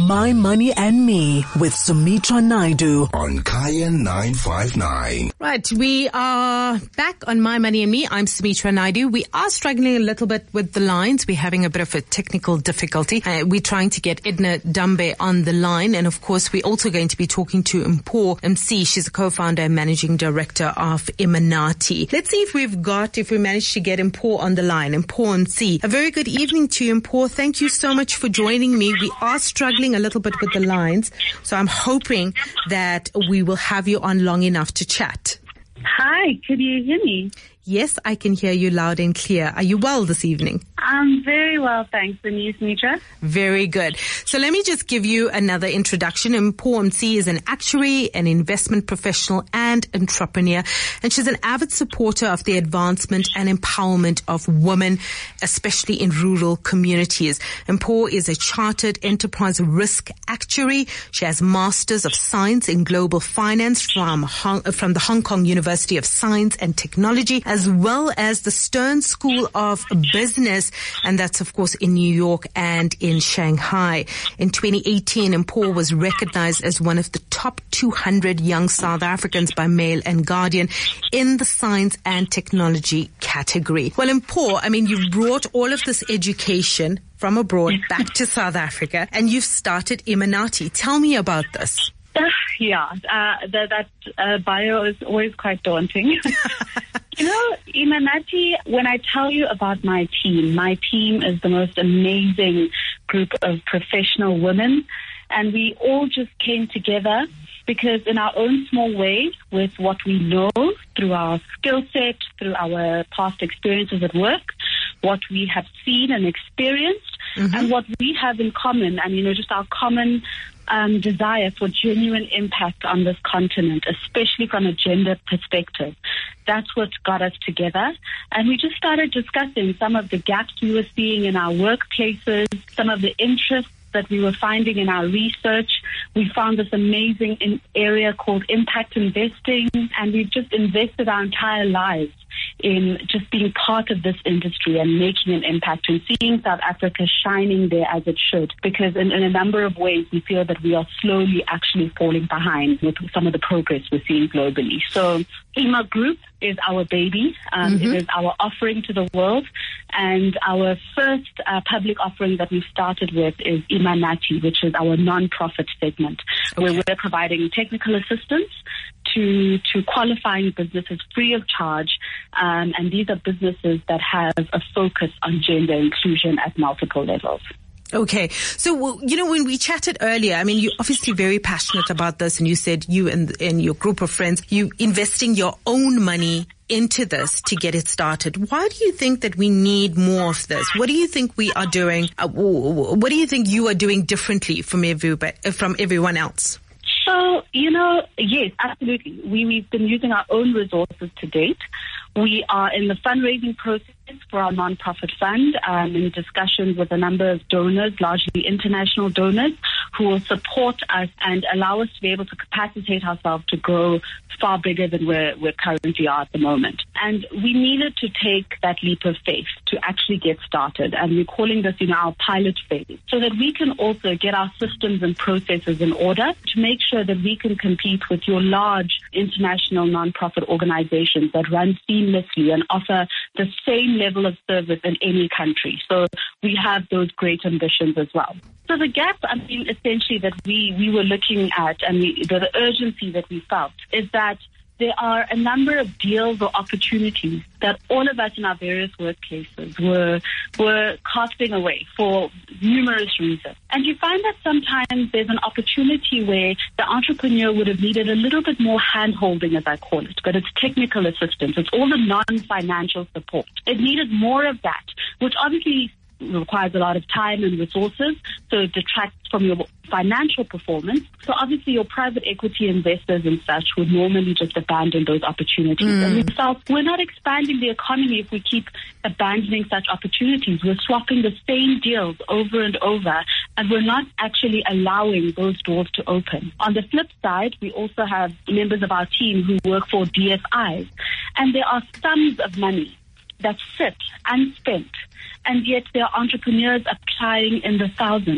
My Money and Me with Sumitra Naidu on Kaya 959. Right, we are back on My Money and Me. I'm Sumitra Naidu. We are struggling a little bit with the lines. We're having a bit of a technical difficulty. We're trying to get Edna Dambe on the line. And of course, we're also going to be talking to Mpho MC. She's a co-founder and managing director of Imanati. Let's see if we managed to get Mpho on the line. Mpho MC. A very good evening to you, Mpho. Thank you so much for joining me. We are struggling a little bit with the lines, so I'm hoping that we will have you on long enough to chat. Hi, could you hear me? Yes, I can hear you loud and clear. Are you well this evening? I'm very well, thanks. And you, Sumitra? Very good. So let me just give you another introduction. Mpho MC is an actuary, an investment professional, and entrepreneur. And she's an avid supporter of the advancement and empowerment of women, especially in rural communities. Mpho is a chartered enterprise risk actuary. She has Masters of Science in Global Finance from the Hong Kong University of Science and Technology, as well as the Stern School of Business, and that's of course in New York and in Shanghai. In 2018, Mpho was recognized as one of the top 200 young South Africans by Mail and Guardian in the science and technology category. Well, Mpho, I mean, you've brought all of this education from abroad back to South Africa, and you've started Imanati. Tell me about this. That bio is always quite daunting. You know, Imanati, when I tell you about my team is the most amazing group of professional women, and we all just came together because in our own small way, with what we know through our skill set, through our past experiences at work, what we have seen and experienced, and what we have in common, and, you know, just our common desire for genuine impact on this continent, especially from a gender perspective. That's what got us together. And we just started discussing some of the gaps we were seeing in our workplaces, some of the interests that we were finding in our research. We found this amazing area called impact investing, and we've just invested our entire lives in just being part of this industry and making an impact and seeing South Africa shining there as it should. Because in a number of ways, we feel that we are slowly actually falling behind with some of the progress we're seeing globally. So IMA Group is our baby. It is our offering to the world. And our first public offering that we've started with is Imanati, which is our non-profit segment, where we're providing technical assistance to qualifying businesses free of charge. And these are businesses that have a focus on gender inclusion at multiple levels. Okay. So, you know, when we chatted earlier, I mean, you're obviously very passionate about this, and you said you and your group of friends, you investing your own money into this to get it started. Why do you think that we need more of this? What do you think we are doing? What do you think you are doing differently from everyone else? So, you know, yes, absolutely. We've been using our own resources to date. We are in the fundraising process for our nonprofit fund, in discussions with a number of donors, largely international donors, who will support us and allow us to be able to capacitate ourselves to grow far bigger than we currently are at the moment. And we needed to take that leap of faith to actually get started. And we're calling this, our pilot phase, so that we can also get our systems and processes in order to make sure that we can compete with your large international nonprofit organizations that run seamlessly and offer the same level of service in any country. So we have those great ambitions as well. So the gap, essentially that we were looking at, and the urgency that we felt, is that there are a number of deals or opportunities that all of us in our various workplaces were casting away for numerous reasons. And you find that sometimes there's an opportunity where the entrepreneur would have needed a little bit more hand-holding, as I call it, but it's technical assistance. It's all the non-financial support. It needed more of that, which obviously requires a lot of time and resources, so it detracts from your financial performance. So obviously your private equity investors and such would normally just abandon those opportunities. And we felt we're not expanding the economy if we keep abandoning such opportunities. We're swapping the same deals over and over, and we're not actually allowing those doors to open. On the flip side, we also have members of our team who work for DFIs, and there are sums of money that sit unspent, and yet there are entrepreneurs applying in the thousands.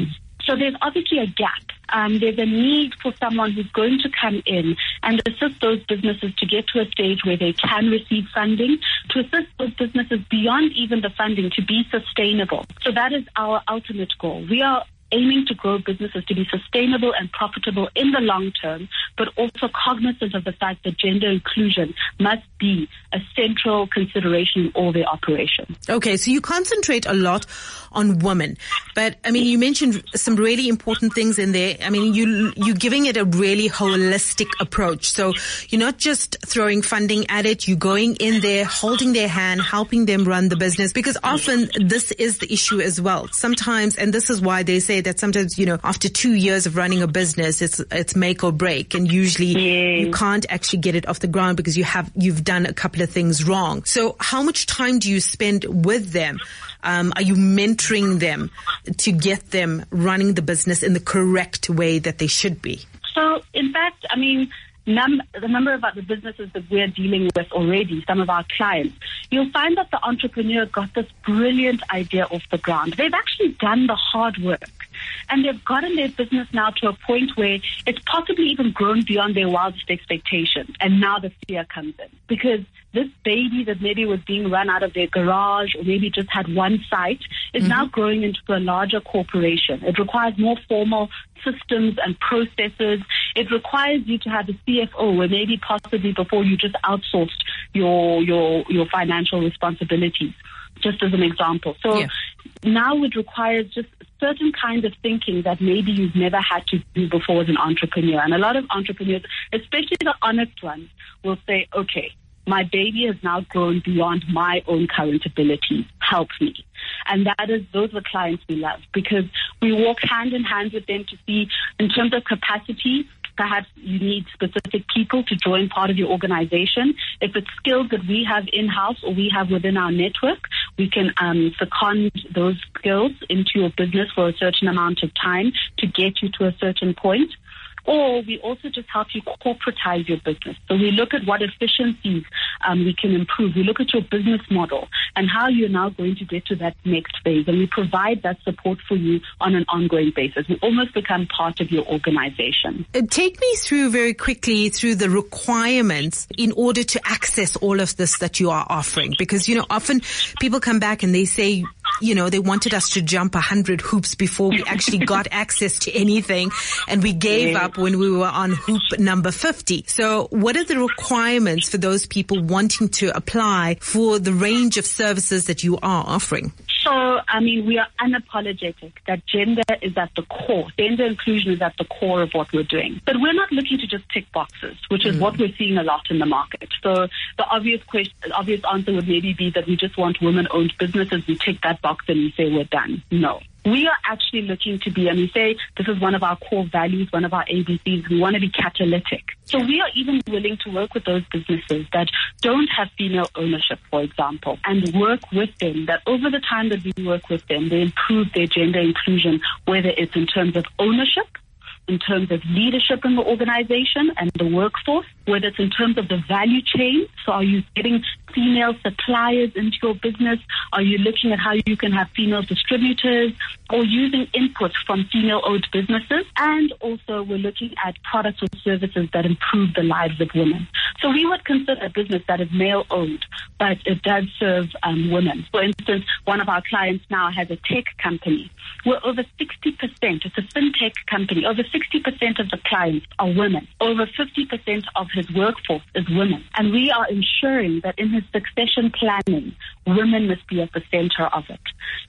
So there's obviously a gap. There's a need for someone who's going to come in and assist those businesses to get to a stage where they can receive funding, to assist those businesses beyond even the funding to be sustainable. So that is our ultimate goal. We are aiming to grow businesses to be sustainable and profitable in the long term, but also cognizant of the fact that gender inclusion must be a central consideration in all their operations. Okay, so you concentrate a lot on women, but I mean, you mentioned some really important things in there. I mean, you're giving it a really holistic approach. So you're not just throwing funding at it, you're going in there, holding their hand, helping them run the business, because often this is the issue as well. Sometimes, and this is why they say that sometimes, after 2 years of running a business, it's make or break, and usually you can't actually get it off the ground because you've done a couple of things wrong. So how much time do you spend with them? Are you mentoring them to get them running the business in the correct way that they should be? So, in fact, I mean, the number of the businesses that we're dealing with already, some of our clients, you'll find that the entrepreneur got this brilliant idea off the ground. They've actually done the hard work, and they've gotten their business now to a point where it's possibly even grown beyond their wildest expectations. And now the fear comes in, because this baby that maybe was being run out of their garage or maybe just had one site is now growing into a larger corporation. It requires more formal systems and processes. It requires you to have a CFO, where maybe possibly before you just outsourced your financial responsibilities, just as an example. So now it requires just certain kind of thinking that maybe you've never had to do before as an entrepreneur. And a lot of entrepreneurs, especially the honest ones, will say, okay, my baby has now grown beyond my own current ability. Help me. And those are the clients we love, because we walk hand in hand with them to see, in terms of capacity, perhaps you need specific people to join part of your organization. If it's skills that we have in-house or we have within our network, we can second those skills into your business for a certain amount of time to get you to a certain point. Or we also just help you corporatize your business. So we look at what efficiencies we can improve. We look at your business model and how you're now going to get to that next phase. And we provide that support for you on an ongoing basis. We almost become part of your organization. Take me through very quickly through the requirements in order to access all of this that you are offering. Because, often people come back and they say, they wanted us to jump 100 hoops before we actually got access to anything. And we gave up when we were on hoop number 50. So what are the requirements for those people wanting to apply for the range of services that you are offering? So, we are unapologetic that gender is at the core. Gender inclusion is at the core of what we're doing. But we're not looking to just tick boxes, which is what we're seeing a lot in the market. So the obvious answer would maybe be that we just want women-owned businesses. We tick that box and we say we're done. No. We are actually looking to be, and we say this is one of our core values, one of our ABCs, we want to be catalytic. So we are even willing to work with those businesses that don't have female ownership, for example, and work with them, that over the time that we work with them, they improve their gender inclusion, whether it's in terms of ownership, in terms of leadership in the organization and the workforce, whether it's in terms of the value chain. So are you getting female suppliers into your business? Are you looking at how you can have female distributors, or using input from female-owned businesses? And also we're looking at products or services that improve the lives of women. So we would consider a business that is male-owned, but it does serve women. For instance, one of our clients now has a tech company where over 60%, it's a fintech company, over 60% of the clients are women. Over 50% of his workforce is women. And we are ensuring that in his succession planning, women must be at the center of it.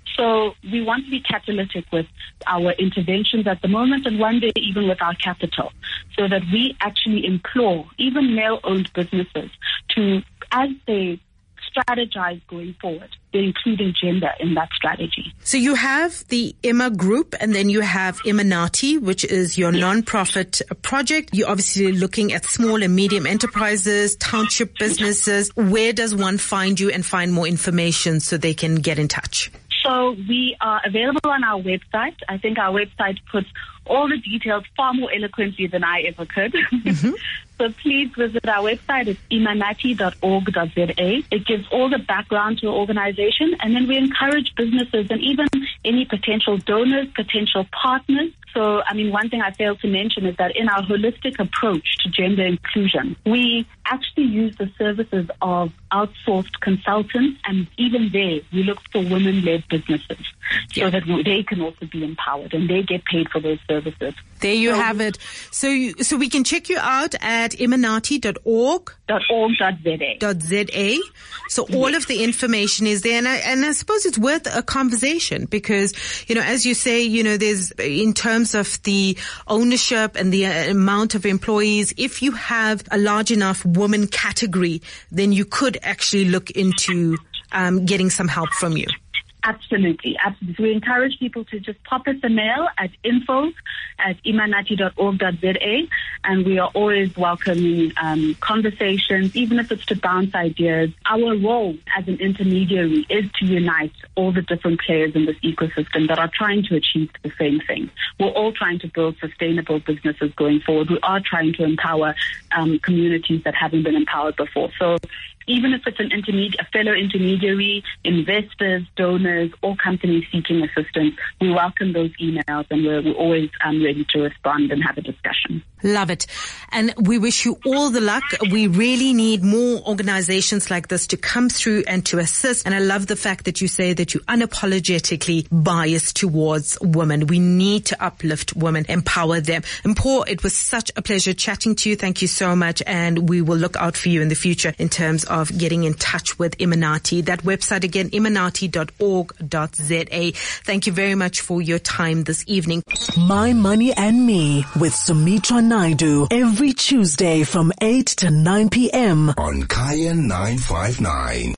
So we want to be catalytic with our interventions at the moment, and one day even with our capital, so that we actually implore even male-owned businesses to, as they strategize going forward, they're including gender in that strategy. So you have the Emma Group, and then you have Emanati, which is your non-profit project. You're obviously looking at small and medium enterprises, township businesses. Where does one find you and find more information so they can get in touch? So we are available on our website. I think our website puts all the details far more eloquently than I ever could. So So please visit our website. It's imanati.org.za. It gives all the background to the organization, and then we encourage businesses and even any potential donors, potential partners. So, one thing I failed to mention is that in our holistic approach to gender inclusion, we actually use the services of outsourced consultants, and even there, we look for women-led businesses so that they can also be empowered and they get paid for those services. There you have it. So we can check you out at imanati.org.za. So all of the information is there, and I suppose it's worth a conversation because, as you say, there's in terms of the ownership and the amount of employees, if you have a large enough woman category, then you could actually look into getting some help from you. Absolutely. We encourage people to just pop us a mail at info@imanati.org.za, and we are always welcoming conversations, even if it's to bounce ideas. Our role as an intermediary is to unite all the different players in this ecosystem that are trying to achieve the same thing. We're all trying to build sustainable businesses going forward. We are trying to empower communities that haven't been empowered before. So even if it's a fellow intermediary, investors, donors, or companies seeking assistance, we welcome those emails, and we're always ready to respond and have a discussion. Love it. And we wish you all the luck. We really need more organizations like this to come through and to assist. And I love the fact that you say that you unapologetically biased towards women. We need to uplift women, empower them. And Paul, it was such a pleasure chatting to you. Thank you so much. And we will look out for you in the future in terms of getting in touch with Imanati. That website again, imanati.org.za. Thank you very much for your time this evening. My Money and Me with Sumitra Naidu every Tuesday from 8 to 9 p.m. on Kaya 959.